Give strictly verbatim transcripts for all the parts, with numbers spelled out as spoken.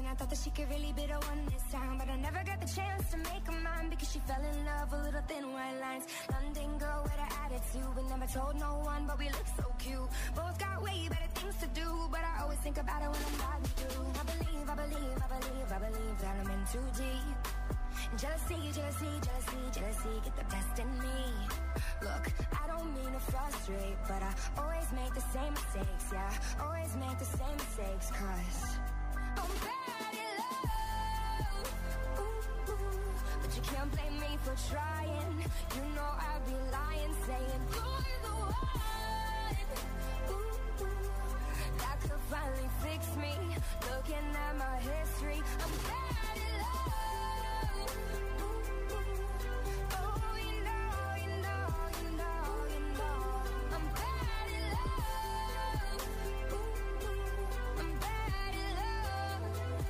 I thought that she could really be the one this time, but I never got the chance to make her mine, because she fell in love with little thin white lines. London girl with an attitude, but never told no one, but we look so cute. Both got way better things to do, but I always think about it when I'm riding through. I believe, I believe, I believe, I believe that I'm in too deep. Jealousy, jealousy, jealousy, jealousy, get the best in me. Look, I don't mean to frustrate, but I always make the same mistakes, yeah, always make the same mistakes, cause I'm bad at love, ooh, ooh. But you can't blame me for trying. You know I'd be lying, saying you're the one, ooh, ooh. That could finally fix me. Looking at my history, I'm bad at love, ooh, ooh. Oh, you know, you know, you know, you know, I'm bad at love, ooh, ooh. I'm bad at love.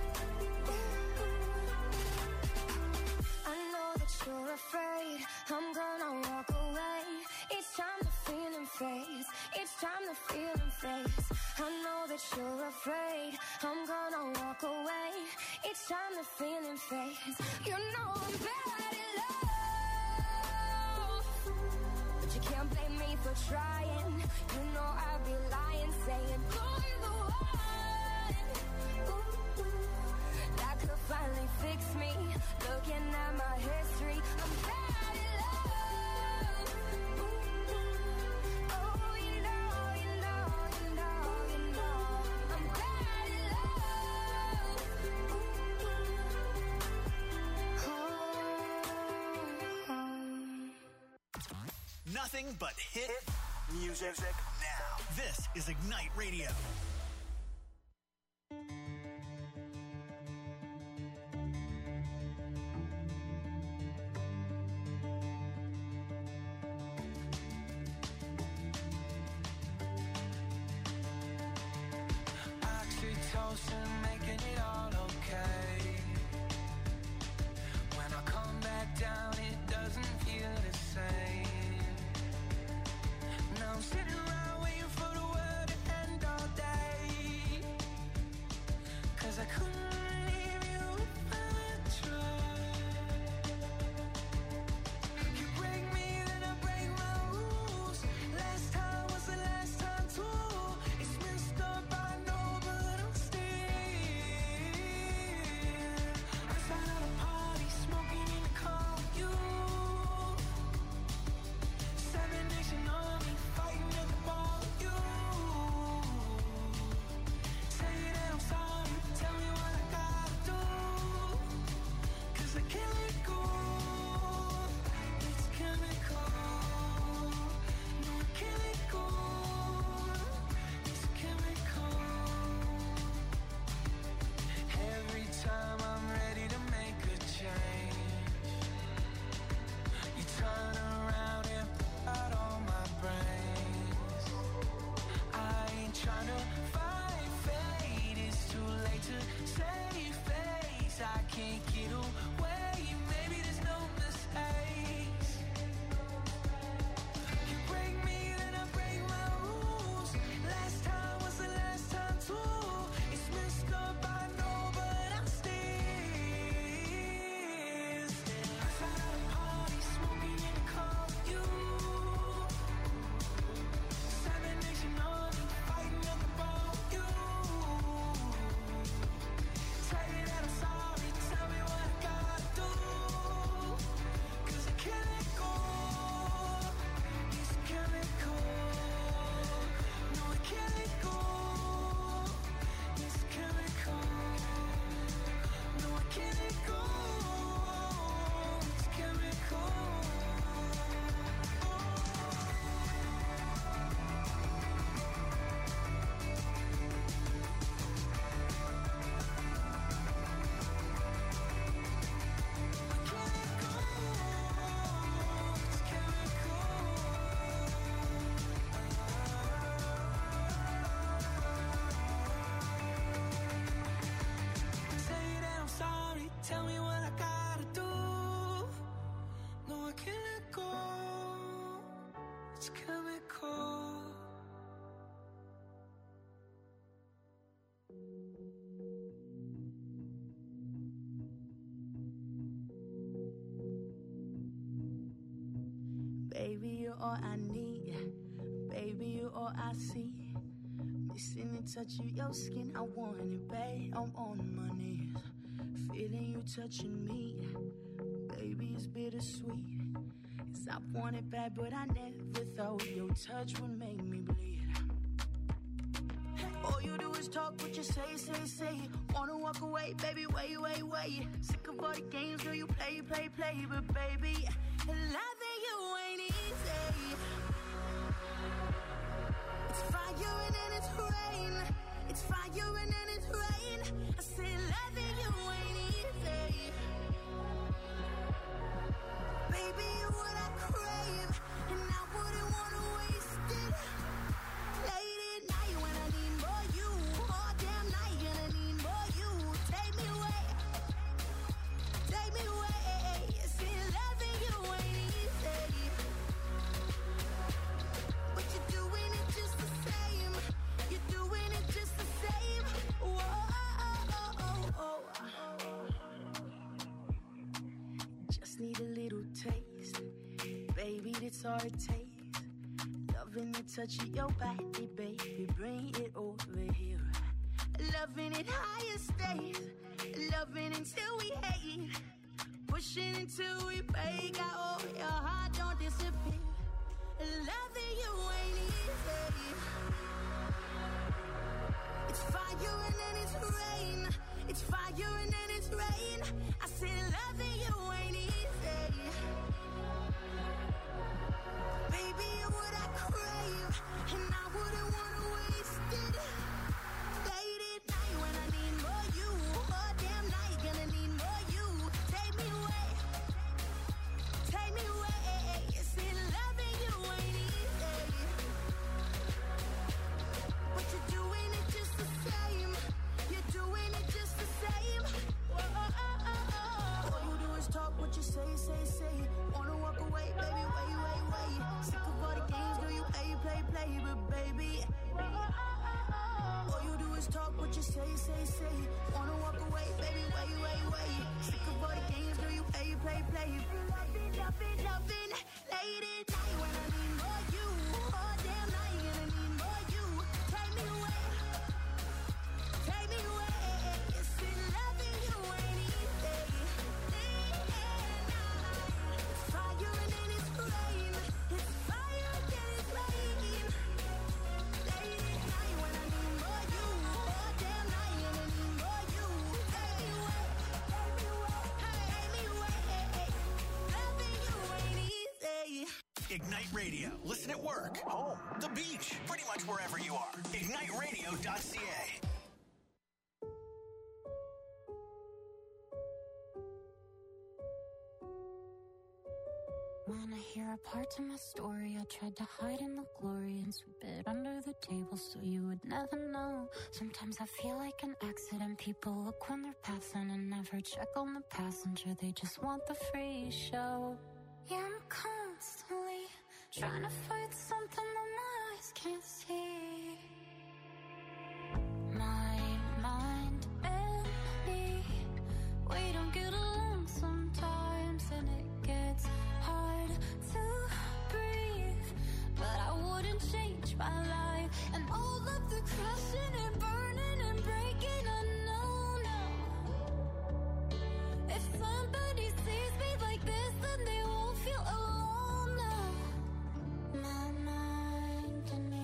I know that you're afraid I'm gonna walk away. Each time the feeling fades, each time the feeling fades. I know that you're afraid I'm gonna walk away. Each time the feeling fades. You know I'm bad at love, but you can't blame me for trying. You know I'd be lying, saying you're the one, ooh, ooh. That could finally fix me. Looking at my history, I'm bad at love, ooh, ooh. Oh, you know, you know, you know, you know, I'm bad at love, ooh, ooh. Nothing but hit music now. This is Ignite Radio. Oxytocin, making it all okay. When I come back down, it doesn't feel the same. Now I'm sitting around waiting for the world to end all day. Baby, you're all I need. Baby, you're all I see. Missing the touch of your skin, I want it, babe. I'm on my knees, feeling you touching me. Baby, it's bittersweet. 'Cause I want it bad, but I never thought your touch would make me bleed. All you do is talk, what you say, say, say. Wanna walk away, baby, wait, wait, wait. Sick of all the games, girl, you play, play, play. But baby, loving you ain't easy. It's fire and then it's rain. It's fire and then it's rain. I say loving you ain't easy. Baby, you're what I crave, and I wouldn't wanna waste it. Late at night when I need more you, all damn night and I need more you. Take me away, take me away. See, loving you ain't easy, but you're doing it just the same. You're doing it just the same. Whoa, oh, oh, oh. Just need a little taste, baby, that's all it takes. Loving the touch of your body, baby, bring it over here. Loving it higher stays, loving until we hate. Pushing until we break out, oh, your heart don't disappear. Loving you ain't easy. It's fire and then it's rain. It's fire and then it's rain. I said loving you ain't easy. Baby, you're what I crave, and I wouldn't wanna waste it. Late at night when I need more you, all damn night gonna need more you. Take me away, take me away. See, loving you ain't easy, but you're doing it just the same. You're doing it just the same. Whoa, oh, oh, oh. All you do is talk, what you say, say, say. Wanna walk away, baby, wait, wait, wait. Sick of all the games, girl, you play, play, play. But baby, all you do is talk, what you say, say, say. Wanna walk away, baby, wait, wait, wait. Sick of all the games, girl, you play, play, play. Loving, loving, loving. Late at night when I need more you, all damn night and I need more you. Take me away, take me away. See, loving you ain't easy. It's fire and then it's rain. It's fire and then it's rain. Late at night when I need more you, all damn night and I need more you. Take me away, take me away, take me away. Loving you ain't easy. Ignite Radio. Listen at work, home, the beach, pretty much wherever you are. ignite radio dot c a. When I hear a part of my story, I tried to hide in the glory and sweep it under the table so you would never know. Sometimes I feel like an accident. People look when they're passing and never check on the passenger. They just want the free show. Yeah, I'm constantly trying to fight something that my eyes can't see. My mind and me, we don't get along sometimes, and it gets hard to breathe. But I wouldn't change my life, and all of the crashing and burning and breaking, I know now. If somebody sees me like this, then they won't feel alone now. My mind and me.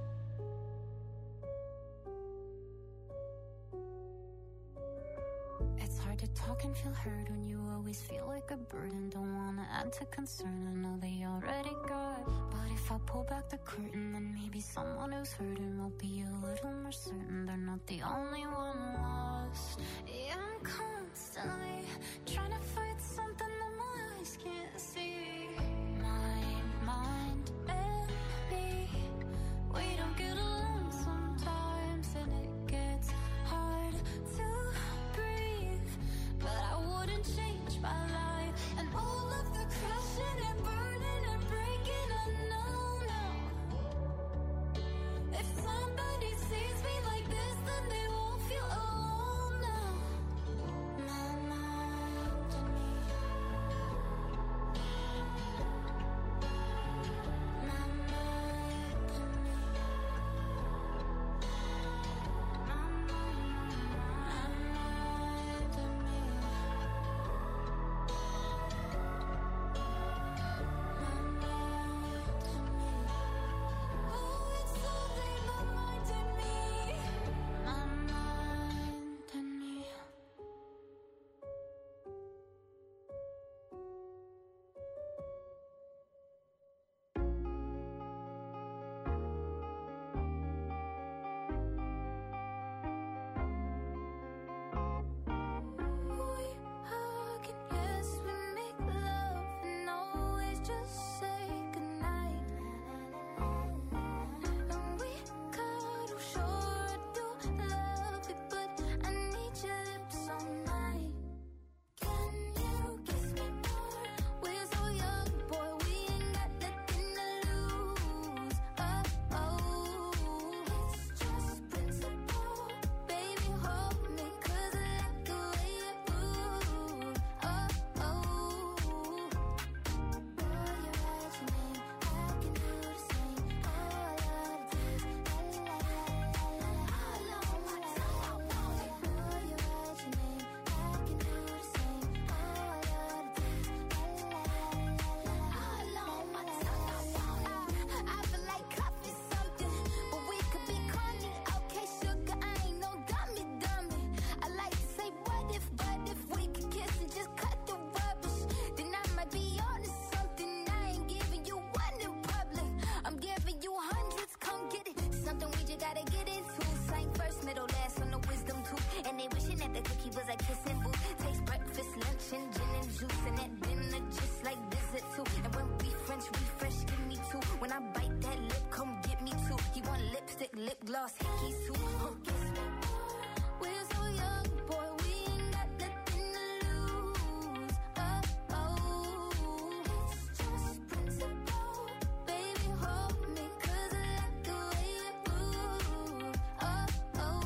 It's hard to talk and feel heard when you always feel like a burden. Don't wanna add to concern, I know they already got. But if I pull back the curtain, then maybe someone who's hurting will be a little more certain they're not the only one lost. Yeah, I'm constantly trying to fight something that my eyes can't see. My mind and me, we don't get along sometimes, and it gets hard to breathe. But I wouldn't change my life, and all of the crashing and burning and breaking, I know now. If somebody sees me like this, then they won't feel alone now. My mind and me. gloss, hickey suit, hookies. We're so young, boy, we ain't got nothing to lose. Oh, oh, it's just principle. Baby, hold me, 'cause I like the way you move. Oh, oh,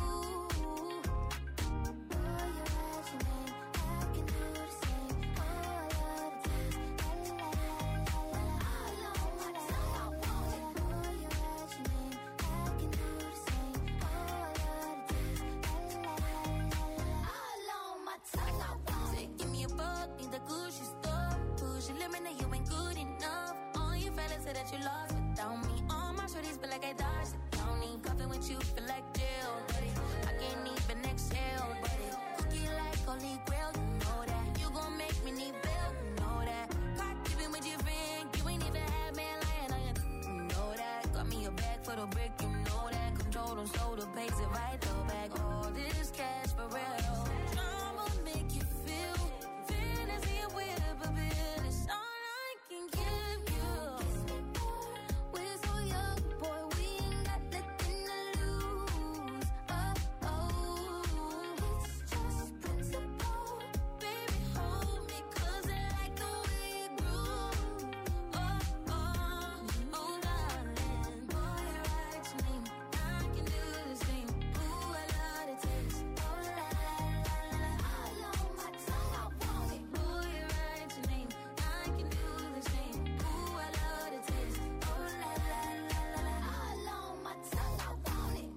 boy, you write your name, I can do the same. Oh, I love the taste, la la la la la la. All on my tongue, I want it. Boy, you write your name, I can do the same. Oh, I love the taste, la la la la la. All on my tongue, I want it. Give me a buck, need the Gucci store. Push your limit, now you ain't good enough. All your fellas say that you lost without me. All my shorties feel like I dodged the county. Cuffing with you feel like jail, buddy. I can't even exhale, buddy. Cookie like holy grail, you know that. You gon' make me need bail, you know that. Caught keeping with your friend, you ain't even had man lying on you, you know that. Got me a bag for the brick, you know that. Control them, slow the pace, it right though back. All this cash for real. I'ma make you feel fantasy and whip a bit. It's all I can give you. We're so young, boy, we ain't got nothing to lose. Oh, oh, it's just principle. Baby, hold me, 'cause I like the way you groove. Oh, oh, oh, darling. Boy, you write your name, I can do the same. Ooh, I love the taste. Oh, la la la la la. All on my tongue, I want it. Boy, you write your name, I can do the same. Ooh, I love the taste. Oh, la la la la la. All on my tongue, I want it.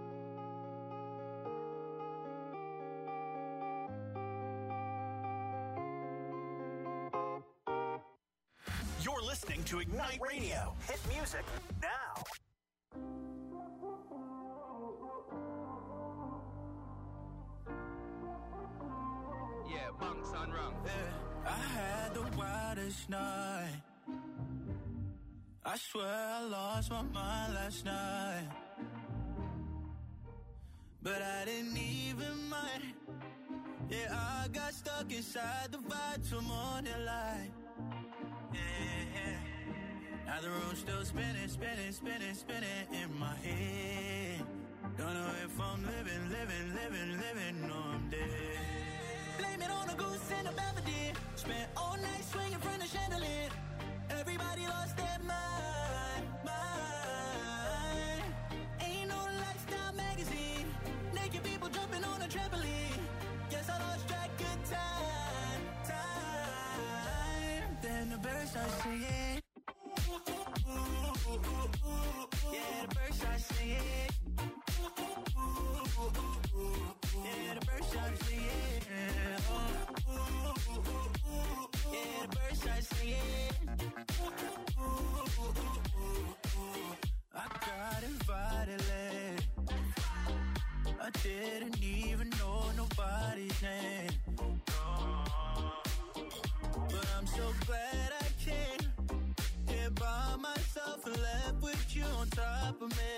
You're listening to Ignite Radio. Hit music now. Yeah, bunks on run. Yeah, I had the wildest night. I swear I lost my mind last night. But I didn't even mind. Yeah, I got stuck inside the vibe till morning light. Yeah, yeah. Now the room's still spinning, spinning, spinning, spinning in my head. Don't know if I'm living, living, living, living, or I'm dead. Blame it on a goose and a Belvedere. Spent all night swinging from the chandelier. Everybody lost their mind, mind. Ain't no lifestyle magazine. Naked people jumping on a trampoline. Guess I lost track of time, time. Then the birds start singing. Yeah, the birds start singing. Yeah, the birds start singing. Yeah, the birds start singing. I got invited late. I didn't even know nobody's name. But I'm so glad I came. Here by myself and left with you on top of me.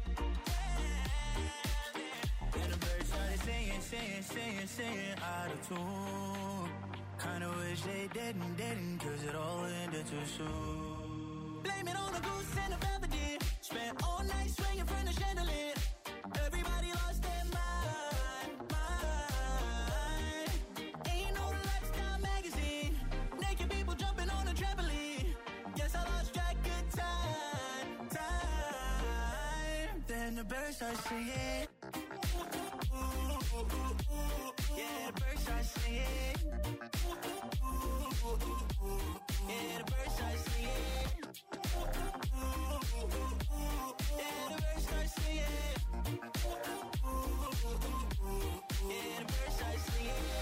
And the birds started singing, singing, singing, singing out of tune. Kinda wish they didn't, didn't, 'cause it all ended too soon. Blame it on a goose and a Belvedere. Spent all night swinging from the chandelier. Everybody lost their mind, mind. Ain't no lifestyle magazine. Naked people jumping on a trampoline. Guess I lost track of time, time. Then the birds start singing. Yeah, the birds start singing. Yeah, the birds start singing. Yeah, the birds start singing. Yeah, the birds start singing.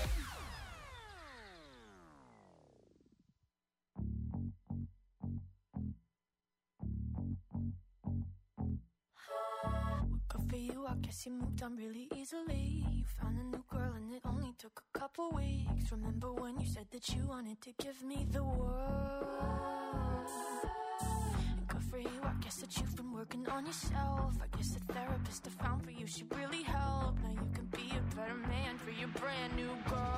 Good for you, I guess you moved on really easily. You found a new girl and it only took a couple weeks. Remember when you said that you wanted to give me the world? And good for you, I guess that you've been working on yourself. I guess the therapist I found for you should really help. Now you can be a better man for your brand new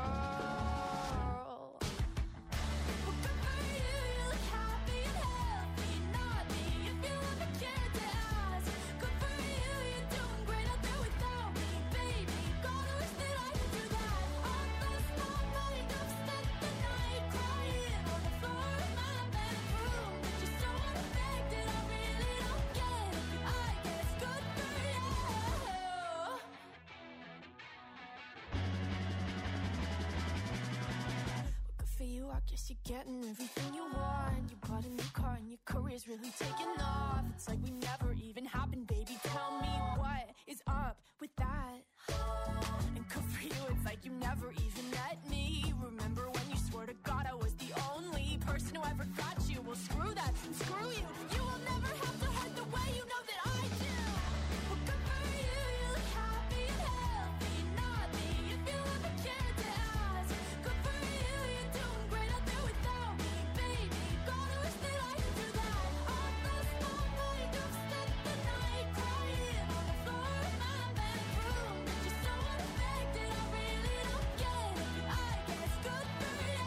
girl. Well, good for you, you look happy and healthy. Not me if you ever cared to ask. Good for you, you Guess you're getting everything you want. You bought a new car and your career's really taking off. It's like we never even happened, baby. Tell me what is up with that? And good for you, it's like you never even met me. Remember when you swore to God I was the only person who ever got you? Well, screw that, screw you. You will never have to hurt the way you know that I do. Well, good for you, you look happy and healthy. Not me, if you ever cared to ask. Good for you, you're doing great out there without me, baby. God, I wish that I could do that. All those small makeup, spent the night crying on the floor of my bedroom. But you're so unaffected, I really don't get it. I guess good for you.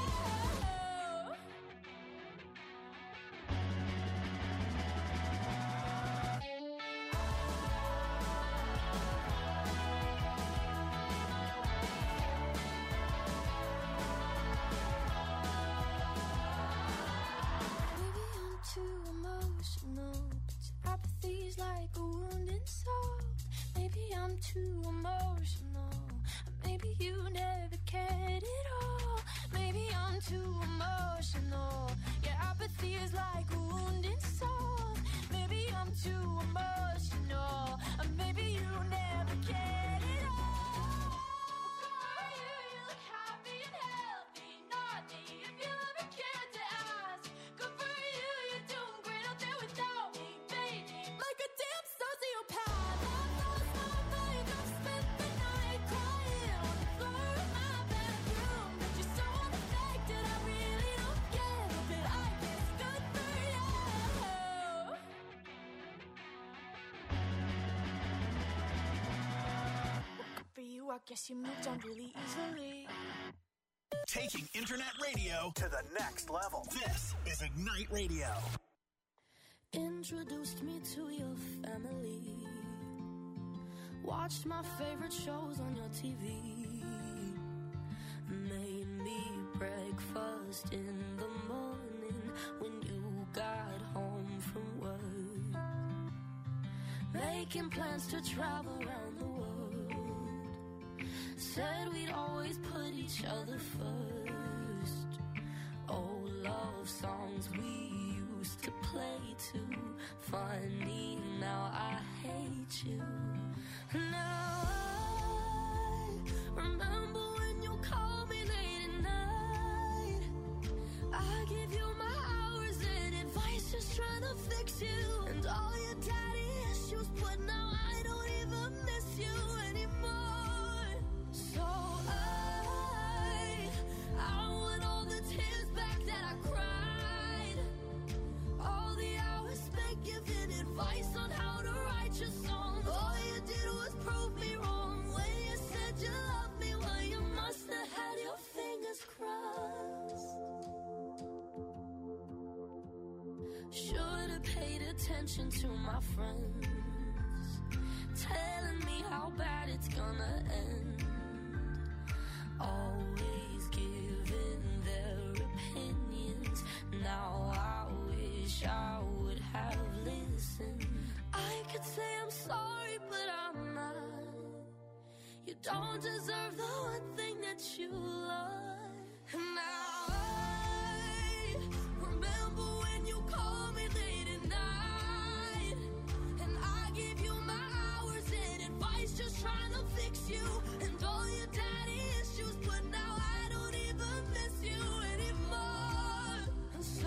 Maybe I'm too emotional, but your apathy's like a wounded soul. Maybe I'm too emotional, maybe you never cared at all. Maybe I'm too emotional, your apathy is like a wounded soul. Maybe I'm too emotional, maybe you never cared at all. You, you look happy and healthy, not me, if you ever cared to ask. Good for you, you're doing great out there without me, baby. Like a damn sociopath. All those small makeup, spent the night crying on the floor of my bedroom. But you're so unaffected, I really don't get it. But I guess good for you. Good for you, I guess you moved on really easily. Taking internet radio to the next level. This is Ignite Radio. Introduced me to your family. Watched my favorite shows on your T V. Made me breakfast in the morning when you got home from work. Making plans to travel around the world. Said we'd always put each other first. Old love songs we used to play too. Funny, now I hate you. Now I remember when you called me late at night. I give you my hours and advice, just trying to fix you. And all your daddy issues, but now I don't even miss you anymore. So I, I want all the tears back that I cried. All the hours spent giving advice on how to write your songs. All you did was prove me wrong when you said you loved me. Well, you must have had your fingers crossed. Should have paid attention to my friends, telling me how bad it's gonna end. Always giving their opinions. Now I wish I would have listened. I could say I'm sorry, but I'm not. You don't deserve the one thing that you love. And now I remember when you called me late at night. And I gave you my hours and advice, just trying to fix you. And all your daddy issues, but now I don't even miss you anymore. And so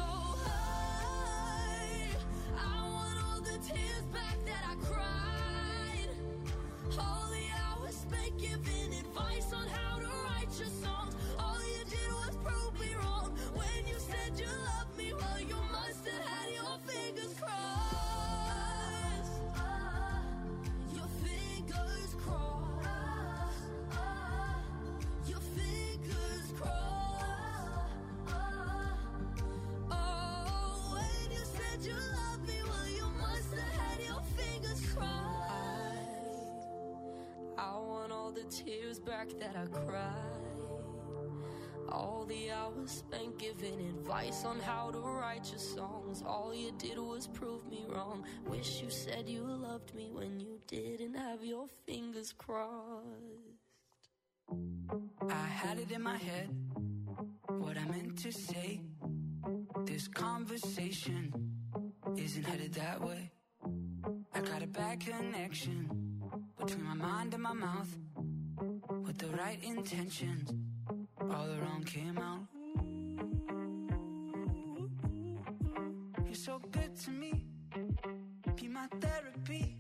I, I want all the tears back that I cried. All the hours spent giving advice on how to write your songs. All you did was prove me wrong when you said you loved me. Well, you must have had your fingers crossed. Your fingers crossed. Your fingers crossed. Oh, when you said you loved me, well, you must have had your fingers crossed. I want all the tears back that I cried. All the hours spent giving advice on how to write your songs. All you did was prove me wrong. Wish you said you loved me when you didn't have your fingers crossed. I had it in my head what I meant to say. This conversation isn't headed that way. I got a bad connection between my mind and my mouth. With the right intentions, all the wrong came out. You're so good to me, be my therapy.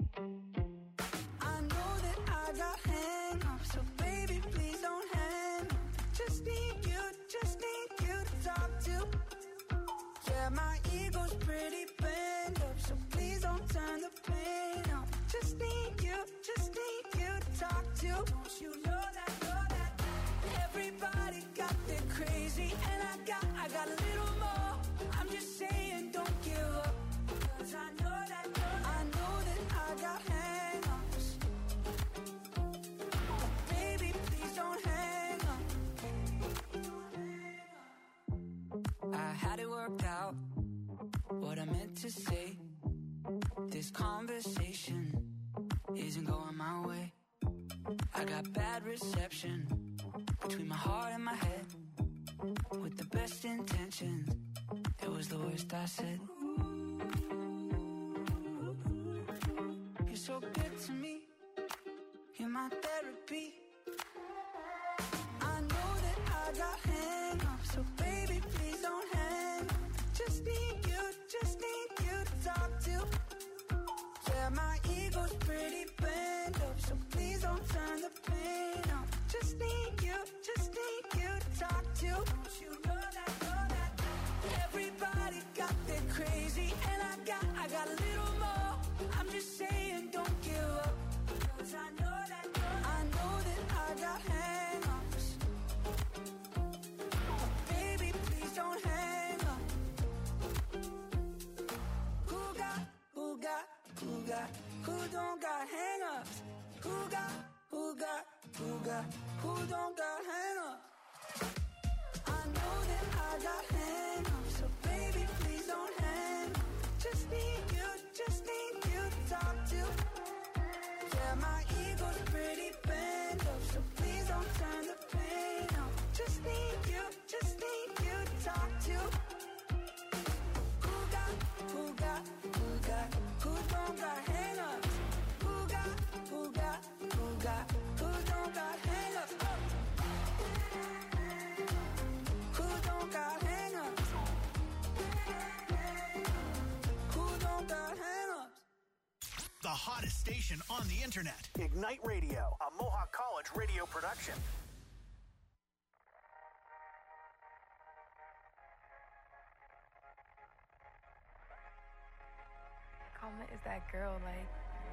I know that I got hang-ups, so baby, please don't hang up. Just need you, just need you to talk to. Yeah, my ego's pretty bent up, so please don't turn the pain up. Just need you, just need you to talk to. Don't you know that, know that everybody got their crazy, and I got, I got a little more. I'm just saying, don't give up, 'cause I know that, I know that I got hang-ups. Baby, please don't hang up. I had it worked out, what I meant to say. This conversation isn't going my way. I got bad reception between my heart and my head. With the best intentions, it was the worst I said. You're so good to me, you're my therapy. I know that I got hang-ups, so baby, please don't hang up. Just need you, just need you to talk to. Yeah, my ego's pretty bent up, so please don't turn the pain up. Just need you, just need you to talk to. Don't you know that, know that everybody got their crazy, and I got, I got a little more. I'm just saying, don't give up, 'cause I know that, I know that I got hang-ups. Baby, please don't hang up. Who got, who got, who got, who don't got hang-ups? Who got, who got, who got, who don't got hang-ups? I know that I got hang-ups, so baby, please don't hang up. Just need you, just need you to talk to. Yeah, my ego's pretty bent up, so please don't turn the pain up. Just need you, just need you to talk to. Who got, who got, who got, who don't got hang-ups? Who got, who got, who got, who don't got hang-ups? Oh. Who don't got hang-ups? Who don't got hang-ups? The hottest station on the internet. Ignite Radio, a Mohawk College radio production. Karma is that girl, like.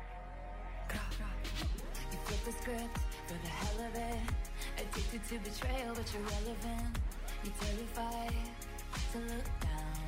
You flip the script for the hell of it. Addicted to betrayal, but you're relevant. You're terrified to look down.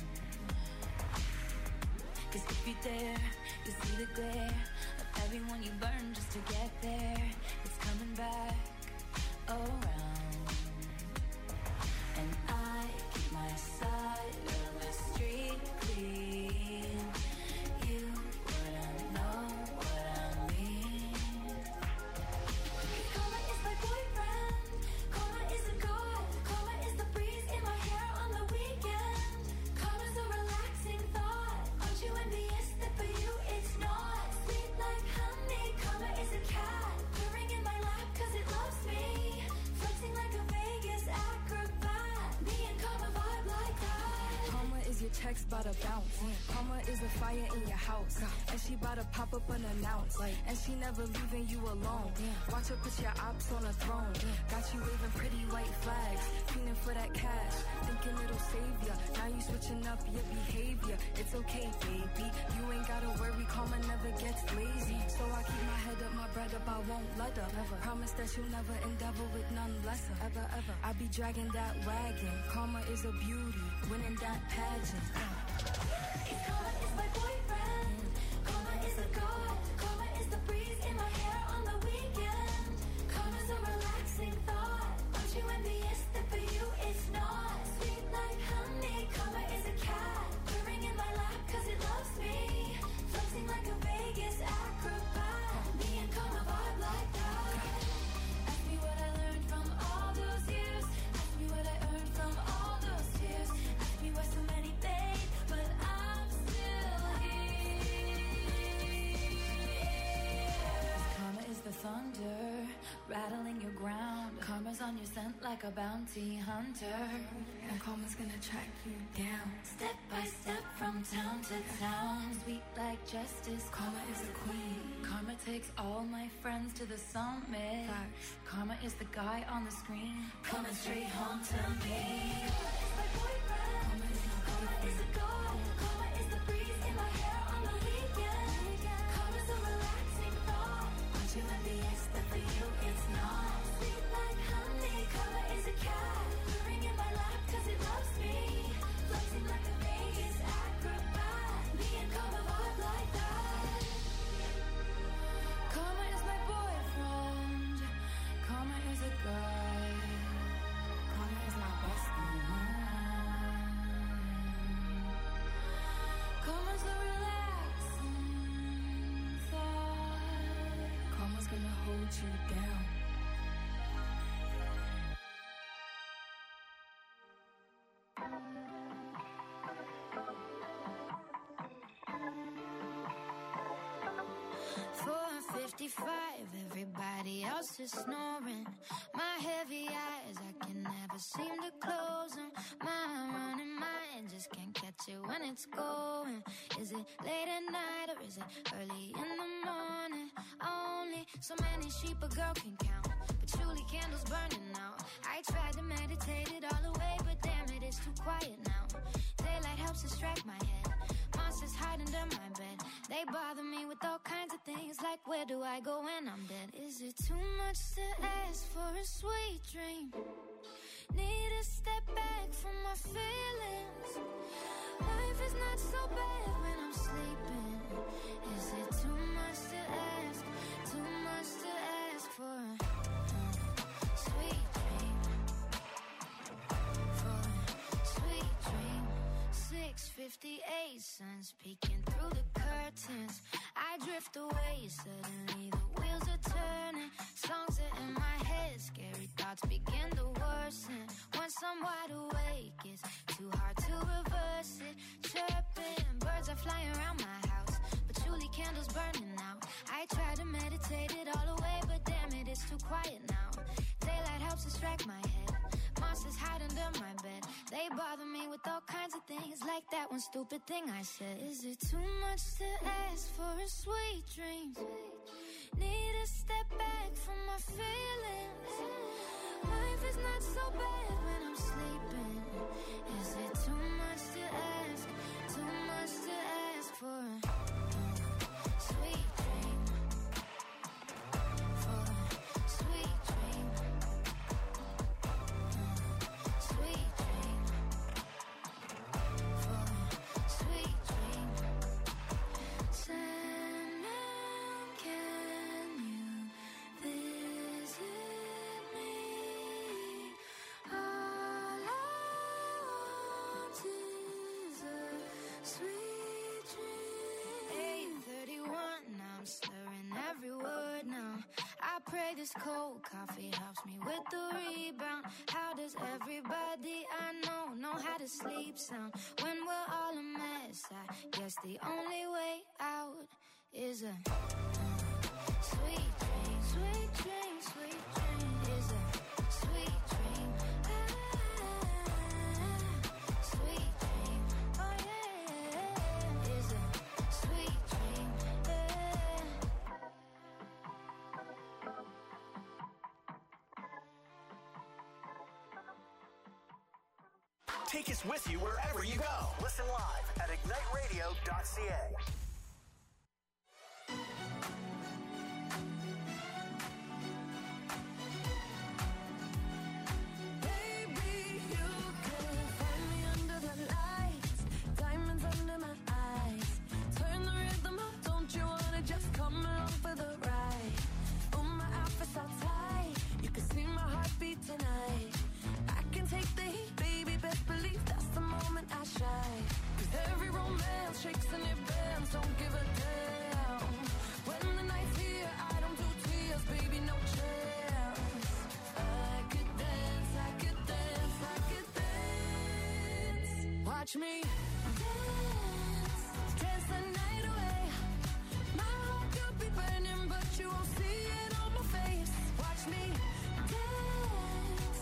'Cause if you dare, you see the glare of everyone you burn just to get there. It's coming back around. And I keep my side of the street clean. You wouldn't know what I mean. Karma is my boyfriend. Karma is a god. Karma is the breeze in my hair on the weekend. Karma's a relaxing thought. Aren't you envious that for you it's not? Sweet like honey. Karma is a cat purring in my lap 'cause it loves me. Flexing like a Vegas acrobat. Me and Karma vibe like that. Karma is your text bout to bounce. Karma is a fire in your house, and she bout to pop up unannounced. And she never leaving you alone. Watch her put your ops on a throne. Got you waving pretty white flags, feeling for that cash, thinking it'll save ya. Now you switching up your behavior. It's okay, baby. You ain't gotta worry. Karma never gets lazy. So I keep my head up, my bread up. I won't let her. Never. Promise that you'll never endeavor with none lesser. Ever, ever. I be dragging that wagon. Karma is a beauty, winning that pageant. Karma is my boyfriend. Karma is a god. Karma is the breeze in my hair on the weekend. Karma's a relaxing thought. Aren't you envious that for you it's not? Sweet like honey. Karma is a cat purring in my lap 'cause it loves me. Flexing like a Vegas acrobat. Me and Karma vibe like that. Ask me what I learned from all those years. Ask me what I earned. on your scent like a bounty hunter. And karma's gonna track you down. Step by step from town to town. Sweet like justice, Karma is a queen. Karma takes all my friends to the summit. Facts. Karma is the guy on the screen, coming straight home to me. My boyfriend. Karma is my Karma is a god. Karma is the breeze in my hair on the weekend. Karma's a relaxing thought. Aren't you envious that for you it's not? Sweet like honey. Karma is a cat. Purring in my lap cause it loves me. Flexing like a Vegas acrobat. Me and Karma vibe like that. Karma is my boyfriend. Karma is a guy. Karma is my bestie. Karma's a relaxing thought. Karma's gonna hold you down. four fifty-five, everybody else is snoring. My heavy eyes, I can never seem to close them. My running mind just can't catch it when it's going. Is it late at night or is it early in the morning? Only so many sheep a girl can count, but truly candles burning out. I tried to meditate it all away, but damn it, it's too quiet now. Daylight helps distract my head. Monsters hide under my bed. They bother me with all kinds of things, like where do I go when I'm dead? Is it too much to ask for a sweet dream? Need to step back from my feelings. Life is not so bad when I'm sleeping. Is it too much to ask? Too much to ask for a uh, sweet dream? For a sweet dream. six fifty-eight, sun's peeking through the curtains. I drift away, suddenly the wheels are turning. Songs are in my head, scary thoughts begin to worsen. Once I'm wide awake, it's too hard to reverse it. Chirping, birds are flying around my house, but truly candles burning out. I try to meditate it all away, but damn it, it's too quiet now. Daylight helps distract my head. Monsters hide under my bed. They bother me with all kinds of things, like that one stupid thing I said. Is it too much to ask for a sweet dream? Need to step back from my feelings. Life is not so bad when I'm sleeping. Is it too much to ask? Too much to ask for a uh, sweet dream? For a sweet dream. Sweet dream. For a sweet dream. Sandman, can you visit me? All I want is a sweet dream. eight thirty-one, I'm slurring every word now. I pray this cold coffee helps me with the rebound. How does everybody I know know how to sleep sound when we're all a mess? I guess the only way out is a sweet dream, sweet dream, sweet dream. Is a sweet dream, ah, sweet dream. Oh yeah, is a sweet dream, yeah. Take us with you wherever you go. Listen live at ignite radio dot c a. Baby, you can find me under the lights, diamonds under my eyes. Turn the rhythm up, don't you wanna just come along for the ride? Oh, my outfit's all tight, you can see my heartbeat tonight. I can take the heat, baby, best believe that's the moment I shine. 'Cause every romance shakes and it bends, don't give a damn. When the night's here, I don't do tears, baby, no chance. I could dance, I could dance, I could dance. Watch me dance, dance the night away. My heart could be burning, but you won't see it on my face. Watch me dance,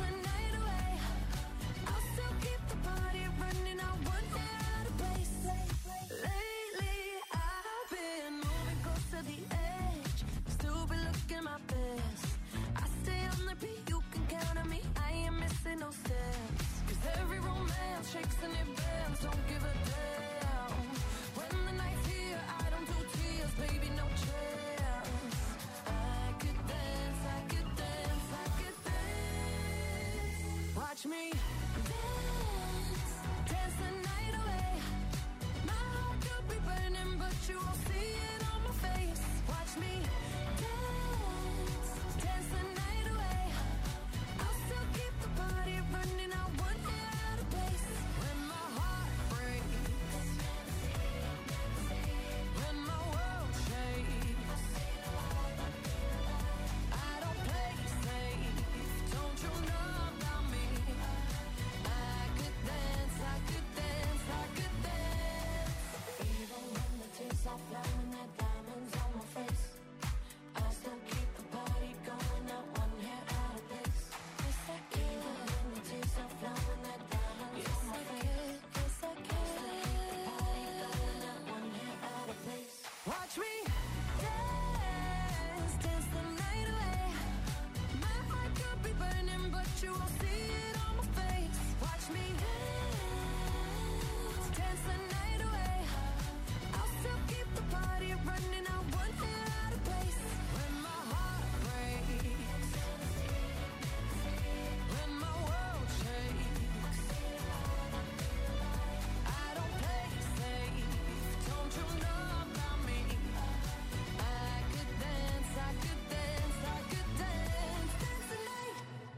the night away. I'll still keep the party running. I want it out of place. Lately, I've been moving close to the edge. Still be looking my best. I stay on the beat, you can count on me. I ain't missing no steps. Cause every romance shakes and it bends. Don't give a damn. When the night's here, I don't do tears, baby, no chance. I could dance, I could dance, I could dance. Watch me dance, dance the night away. My heart could be burning, but you won't see it on my face. Watch me dance, dance the night away. I'll still keep the party running. I want it out of place. When my heart breaks, when my world shakes, I don't play safe. Don't you know about me? I could dance, I could dance, I could dance. Even when the tears are flowing, that diamonds on my face, I still keep the party going. Not one hair out of place. Yes, I can. Even when the tears are flowing, that diamonds on my face, yes, I can. Not one hair out of place. Watch me dance, dance the night away. My heart could be burning, but you won't see it on my face. Watch me dance, dance the night away. I'll still keep the party running. I want it out of place. When my heart breaks, when my world shakes, I don't play safe. Don't you know about me? I could dance, I could dance, I could dance, dance the night.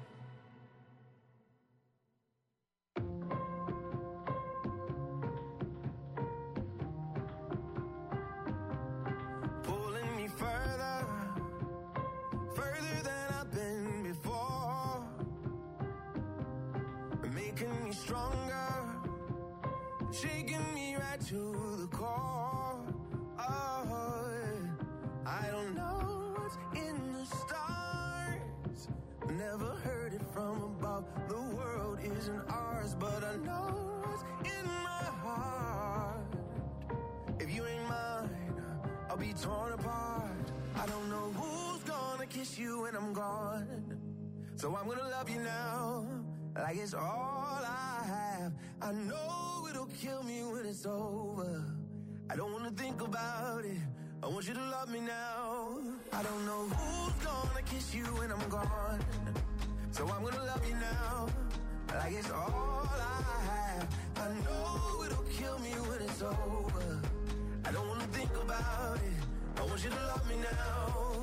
Pulling me further, further than I've been before, making me stronger, shaking me right to the core. Oh, I don't know what's in the stars, never heard it from above. The world isn't ours, but I know what's in my heart. If you ain't mine, I'll be torn apart. I don't know who's gonna kiss you when I'm gone, so I'm gonna love you now, like it's all I have. I know it'll kill me when it's over. I don't wanna think about it. I want you to love me now. I don't know who's gonna kiss you when I'm gone, so I'm gonna love you now, like it's all I have. I know it'll kill me when it's over. I don't wanna think about it. I want you to love me now.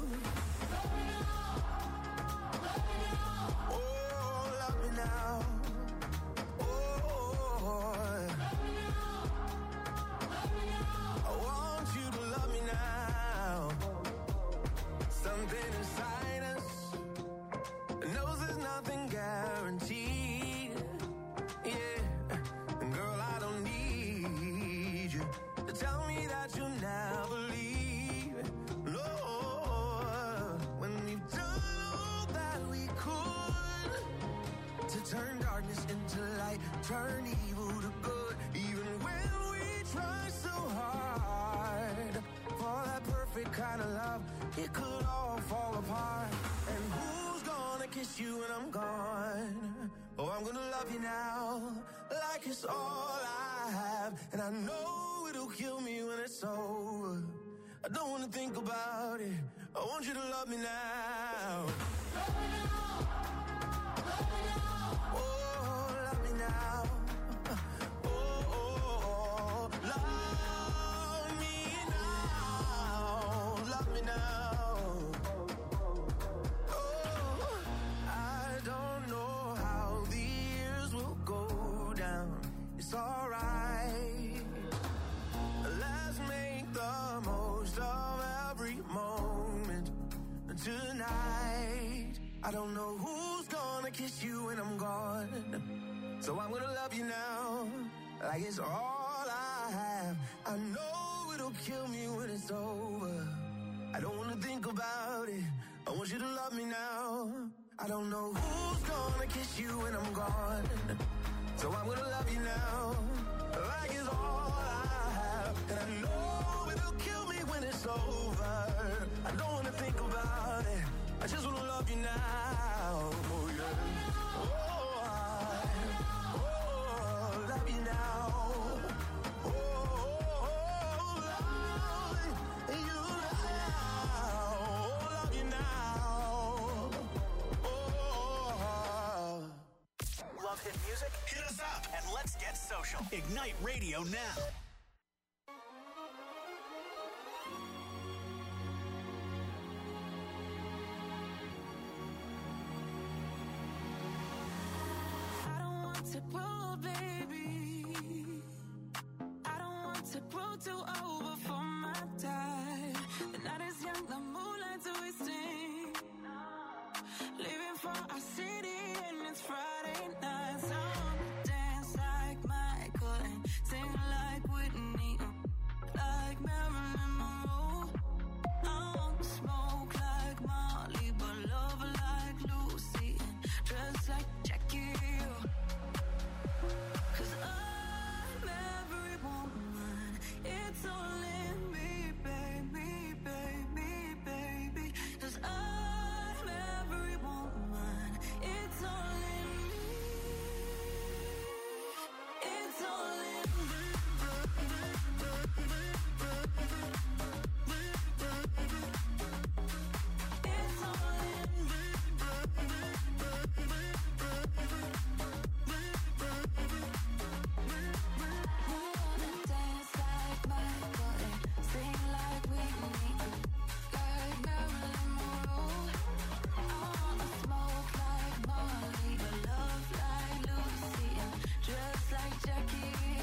Oh, love me now. Oh, I want you to love me now. Something inside us knows there's nothing guaranteed. Yeah, and girl, I don't need you to tell me that you'll never leave. No, when we've done all that we could to turn darkness into light, turn evil to good, even when we try so hard for that perfect kind of love, it could all fall apart. And who's gonna kiss you when I'm gone? Oh, I'm gonna love you now, like it's all I have. And I know it'll kill me when it's over. I don't wanna think about it. I want you to love me now. Love me now. Love me now. Oh, love me now. Oh, oh, oh, love me now. Love me now. Oh, I don't know how the years will go down. It's alright. Let's make the most of every moment tonight. I don't know who's gonna kiss you when I'm gone, so I'm gonna love you now, like it's all I have. I know it'll kill me when it's over. I don't wanna think about it. I want you to love me now. I don't know who's gonna kiss you when I'm gone, so I'm gonna love you now, like it's all I have. And I know it'll kill me when it's over. I don't wanna think about it, I just wanna love you now. Oh yeah, oh I, oh love you now. Oh, oh, oh love you now. Oh love you now. Oh. Love hit music? Hit us up and let's get social. Ignite Radio now. I don't want to grow, baby. I don't want to grow too old before my time. The night is young, the moonlight's wasting. Leaving for our city and it's Friday night. So I wanna dance like Michael and sing like Whitney, like Marilyn Monroe. I wanna smoke like Molly, but love like Lucy and dress like Jackie. 'Cause I'm every woman, it's all in me, baby, baby, baby. 'Cause I'm every woman, it's all in me, it's all in me. It's all in me. I wanna dance like Michael and sing like Whitney, like Marilyn Monroe. I wanna smoke like Molly, but love like Lucy and dress like Jackie.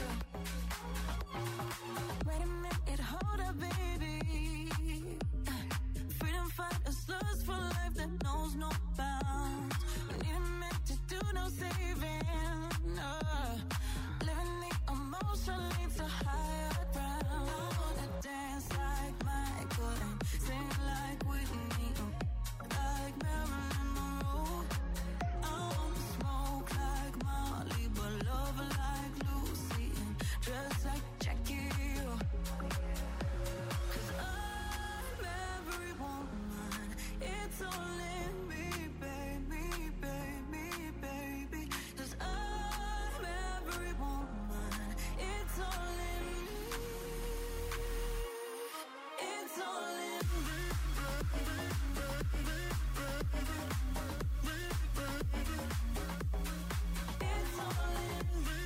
Wait a minute, hold up, baby. Freedom fighters, lust for life that knows no bounds. We need a man to do no saving. Uh, living the emotion leads to higher ground. I wanna dance like Michael and sing like Whitney, like Marilyn Monroe. I wanna smoke like Molly, but love like Lucy and dress like Jackie. 'Cause I'm every woman, it's all in me, baby, baby, baby. 'Cause I'm every woman, it's all in me, it's all in me. It's all in me.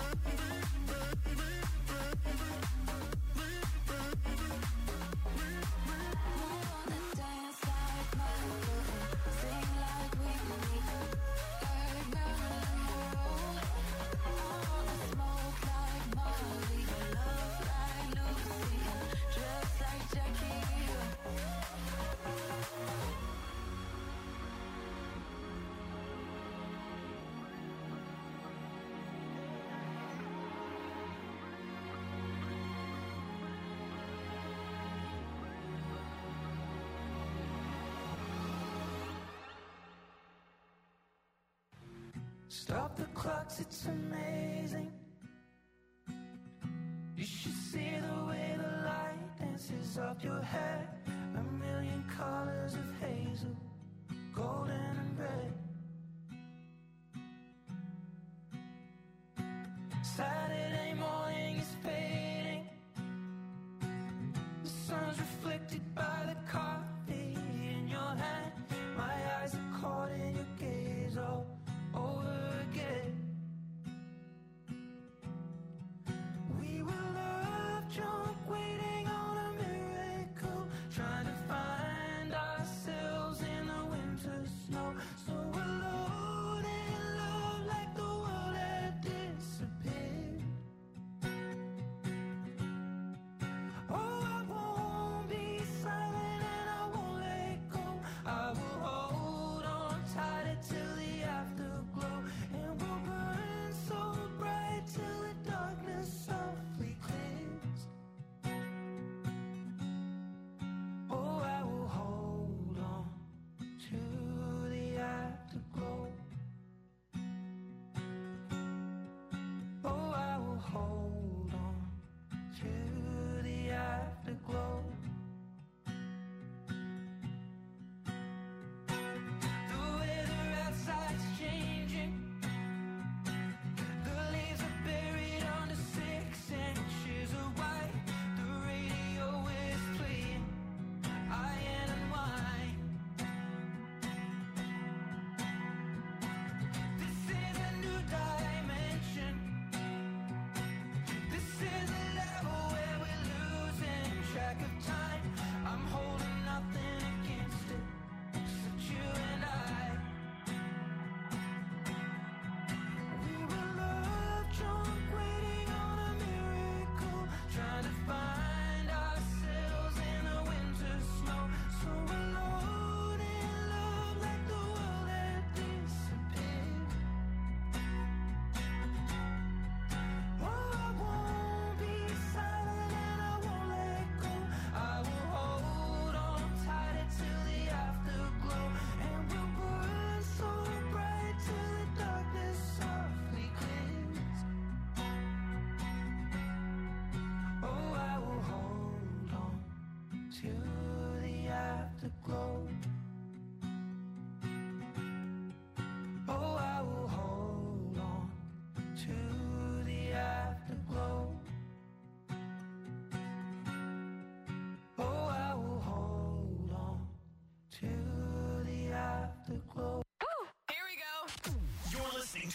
I wanna dance like Michael and sing like Whitney, like Marilyn Monroe. I wanna smoke like Molly, but love like Lucy and dress like Jackie. Stop the clocks, it's amazing. You should see the way the light dances up your hair. A million colors of hazel, golden and red. Saturday morning is fading. The sun's reflected by the coffee in your hand. My eyes are caught in your gaze all over again. We were love drunk, waiting on a miracle, trying to find ourselves in the winter snow. So alone in love, like the world had disappeared. Oh, I won't be silent.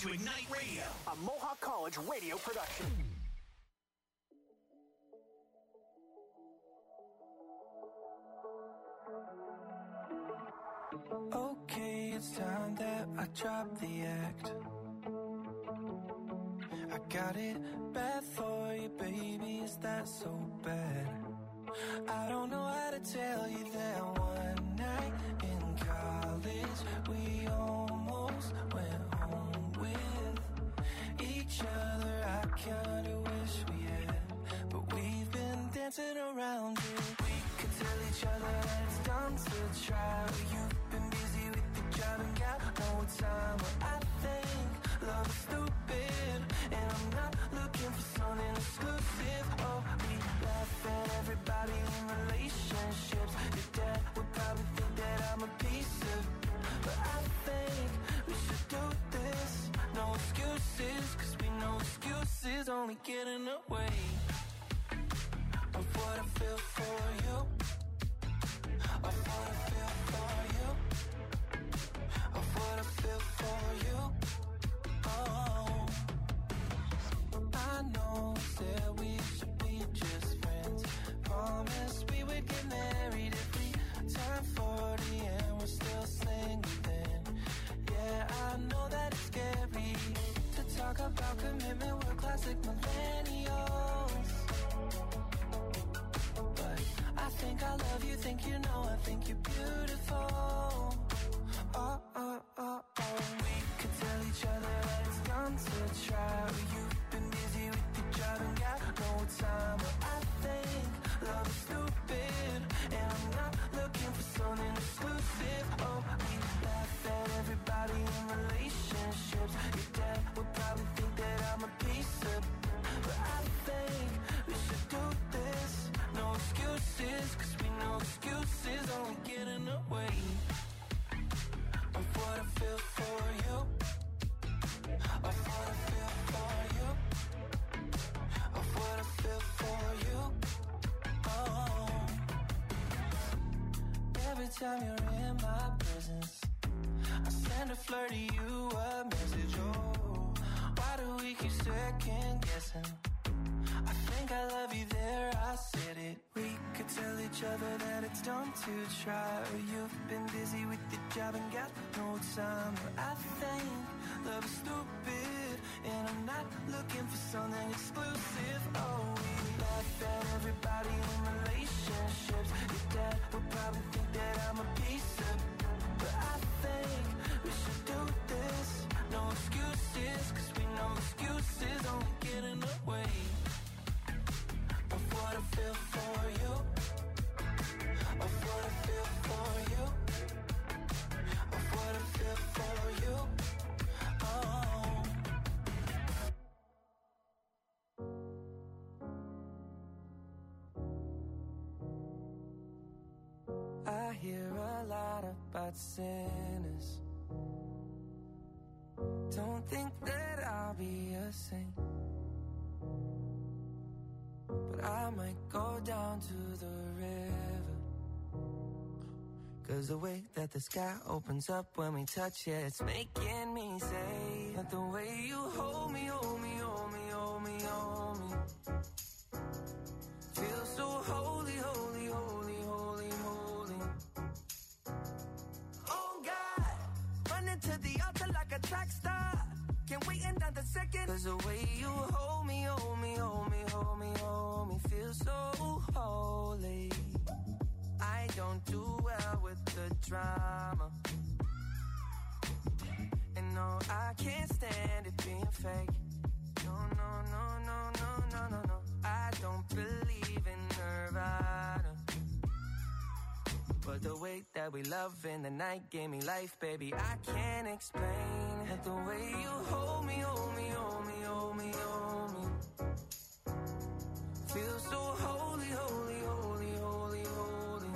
to Ignite Radio, a Mohawk College radio production. Okay, it's time that I drop the act. I got it bad for you, baby, is that so bad? I don't know how to tell you that one night in college we almost went home with each other. I kinda wish we had, but we've been dancing around it. We could tell each other that it's done to try. You've been busy with the job and got no time. But I think love is stupid, and I'm not looking for something exclusive. Oh, we laugh at everybody in relationships. Your dad would probably think that I'm a piece of, but I think we should do this. No excuses, cause we know excuses only get in the way of what I feel for you, of what I feel for you, of what I feel for you. Oh, I know that we should be just friends. Promised we would get married if we turn forty and we're still single then. Yeah, I know that it's scary to talk about commitment. We're classic millennials, but I think I love you, think you know, I think you're beautiful. Oh, oh, oh, oh. We could tell each other that it's done to try. You've been busy with your job and got no time. But I think love is stupid, and I'm not looking for something exclusive. Oh, we laugh at everybody in relationships. Your dad would probably think that I'm a piece of, but I think we should do this. No excuses, cause we know excuses only get in the way of what I feel for you, of what I feel for you, of what I feel for you. Oh, every time you're in my presence, I send a flirt to you a message. Oh, why do we keep second guessing? I think I love you there, I said it. We could tell each other that it's dumb to try. You've been busy with your job and got no time. But I think love is stupid, and I'm not looking for something exclusive. Oh, we laugh at everybody in relationships. Your dad would probably think that I'm a piece of, but I think we should do this. No excuses, cause we know excuses only get in the way of what I feel for you, of what I feel for you, of what I feel for you. Oh, I hear a lot about sinners. Don't think that I'll be a saint, but I might go down to the river. Cause the way that the sky opens up when we touch it, it's making me say that the way you hold me, hold me, hold me, hold me, hold me, feels so holy, holy, holy, holy, holy. Oh God, running to the altar like a track star. Can't wait another second. Cause the way you hold me, hold me, hold me, hold me, hold me, feel so holy. I don't do well with the drama, and no, I can't stand it being fake. No, no, no, no, no, no, no, no. I don't believe in Nirvana, but the way that we love in the night gave me life, baby. I can't explain it. The way you hold me, hold me, hold me, hold me, hold me, feel so holy, holy, holy, holy, holy.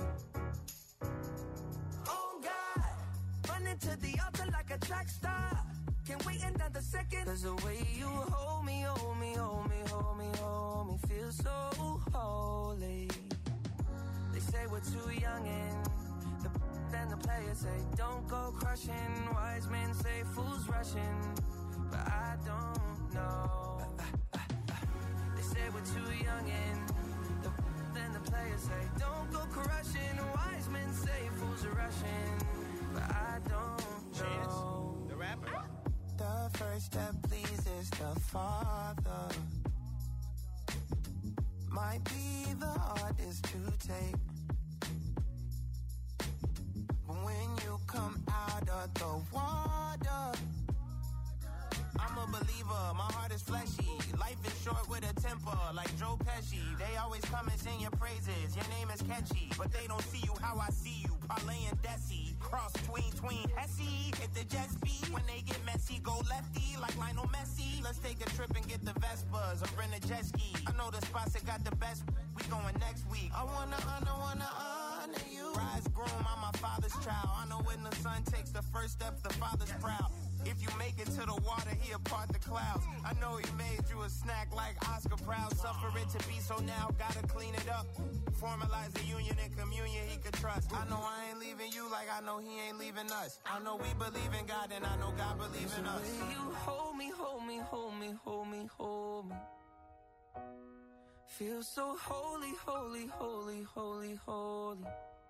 Oh God, running to the altar like a track star. Can't wait another second. Cause the way you hold me, hold me, hold me, hold me, hold me, feel so holy. They say we're too young and the, then the players say don't go crushing. Wise men say fools rushing, but I don't know. They say we're too young and the, then the players say don't go crushing. Wise men say fools are rushing, but I don't know. Chance, the rapper. The first step pleases the Father. Might be the hardest to take, but when you come out of the water, I'm a believer, my heart is fleshy. Life is short with a temper, like Joe Pesci. They always come and sing your praises, your name is catchy, but they don't see you how I see you. Parlay and Desi, cross tween, tween, Hesse. Hit the jet speed, when they get messy, go lefty, like Lionel Messi. Let's take a trip and get the Vespas, or rent a jet ski. I know the spots that got the best, we going next week. I wanna honor, wanna honor you. Rise groom, I'm my father's child. I know when the son takes the first step, the father's proud. If you make it to the water, he'll part the clouds. I know he made you a snack like Oscar Proud. Suffer it to be, so now gotta clean it up. Formalize the union and communion he could trust. I know I ain't leaving you like I know he ain't leaving us. I know we believe in God and I know God believes in us. You hold me, hold me, hold me, hold me, hold me. Feel so holy, holy, holy, holy, holy.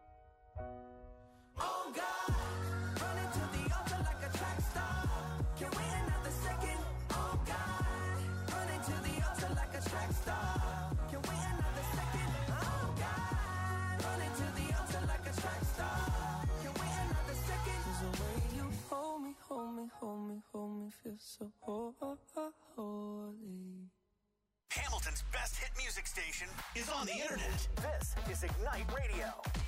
Oh God, running to the altar like a track star. Can't wait another second. Oh God, running to the altar like a track star. Can't wait another second. Oh God, running to the altar like a track star. Can't wait another second. 'Cause the way you hold me, hold me, hold me, hold me, feel so holy. Hamilton's best hit music station is on the internet. This is Ignite Radio.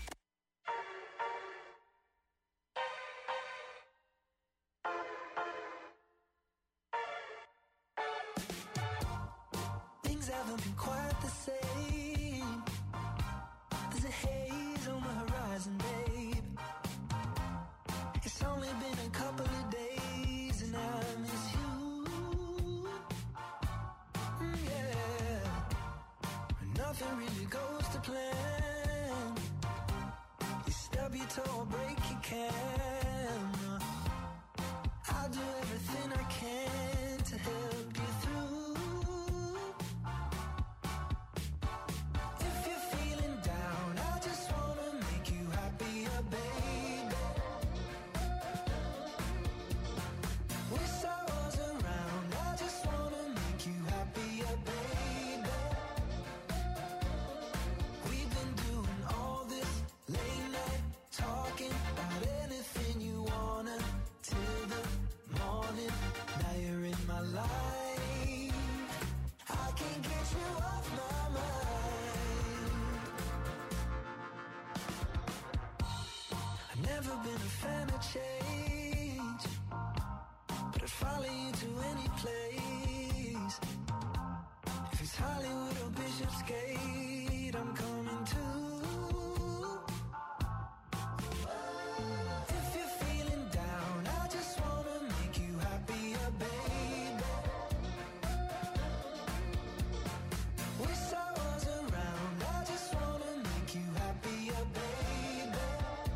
Things haven't been quite the same. There's a haze on the horizon, babe. It's only been a couple of days and I miss you. Mm, yeah. Nothing really goes to plan. You stub your toe or break your can. I'll do everything I can to help you through. If you're feeling down, I just wanna make you happier, baby. Wish I was around, I just wanna make you happier, baby. We've been doing all this late night talking about anything you wanna till the morning. Now you're in my life, I can't get you off my mind. I've never been a fan of change, but I'd follow you to any place. If it's Hollywood or Bishopsgate, I'm coming too. If you're feeling down, I just wanna make you happier, baby. Wish I was around, I just wanna make you happier, baby.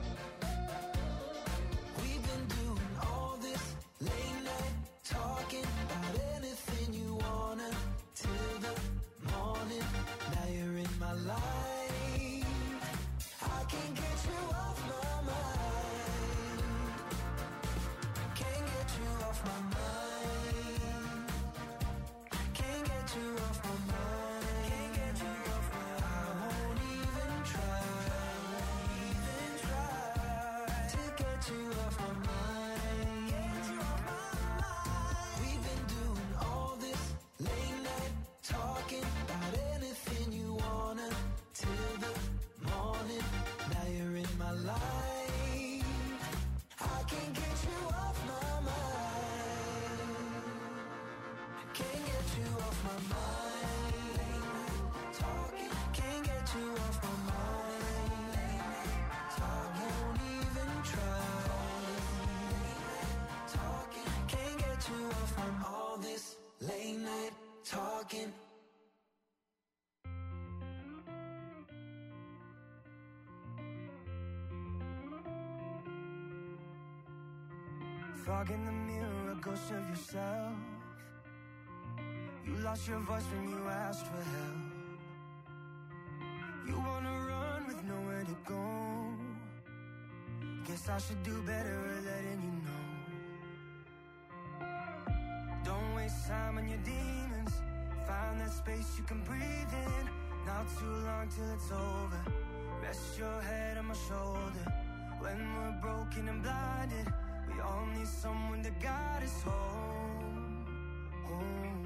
We've been doing all this late night talking about anything you wanna till the morning. Now you're in my life, I can't get you off my mind. Can't get you off my mind. Can't get you off my mind. Can't get you off my mind. I won't even try. Even try to get you off my mind. Get you off my mind. We've been doing all this late night talking about anything you wanna till the morning. Now you're in my life, I can't get you off my mind. Can't get you off my mind. Talking, can't get you off my mind. I won't even try. Talking, can't get you off from all this late night talking. Fog in the mirror, a ghost of yourself. You lost your voice when you asked for help. You wanna run with nowhere to go. Guess I should do better at letting you know. Don't waste time on your demons. Find that space you can breathe in. Not too long till it's over. Rest your head on my shoulder. When we're broken and blinded, we all need someone to guide us home, home.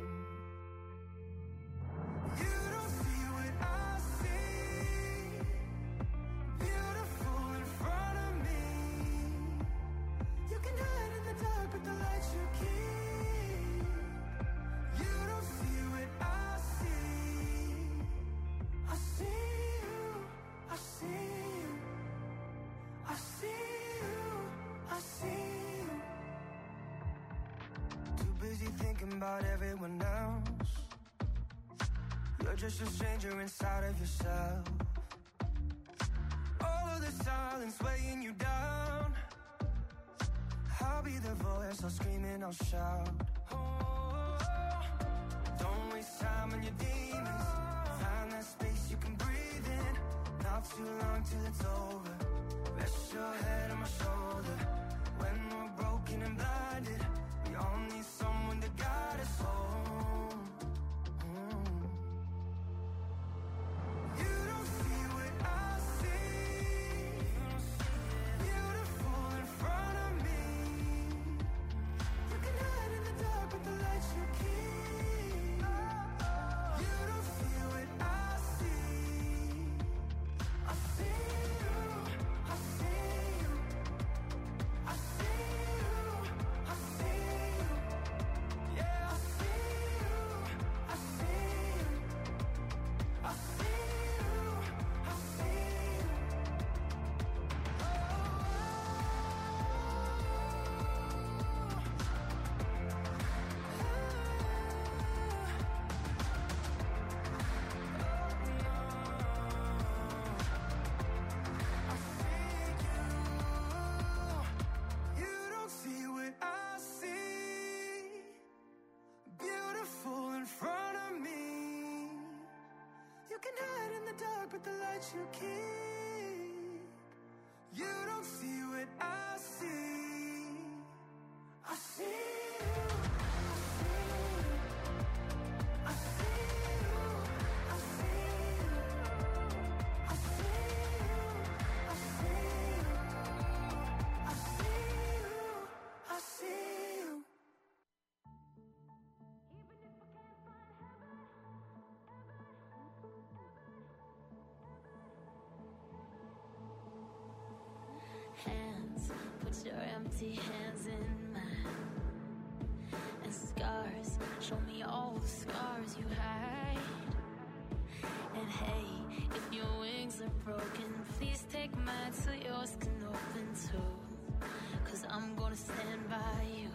You don't see what I see. Beautiful in front of me. You can hide in the dark, but the light you keep. You don't see what I see. I see you, I see you, I see you, I see you. Too busy thinking about everyone else. You're just a stranger inside of yourself. All of the silence weighing you down. I'll be the voice, I'll scream and I'll shout. Oh, don't waste time on your demons. Find that space you can breathe in. Not too long till it's over. Rest your head on my shoulder. When we're broken and blinded, we all need someone to guide us home. Mm. You don't see what I see. Beautiful in front of me. You can hide in the dark, but the light you keep. You don't see what I see. I see you, I see you, I see you, I see you. Yeah, I see you, I see you, I see you, I see you. You don't see what I see. Beautiful in front of me. You can hide in the dark, but the light you keep. You don't see what I see. I see you. I see you. I see you. I see you. I see you. I see you. I see you. Hands, put your empty hands in mine. And scars, show me all the scars you hide. And hey, if your wings are broken, please take mine so yours can open too. Cause I'm gonna stand by you.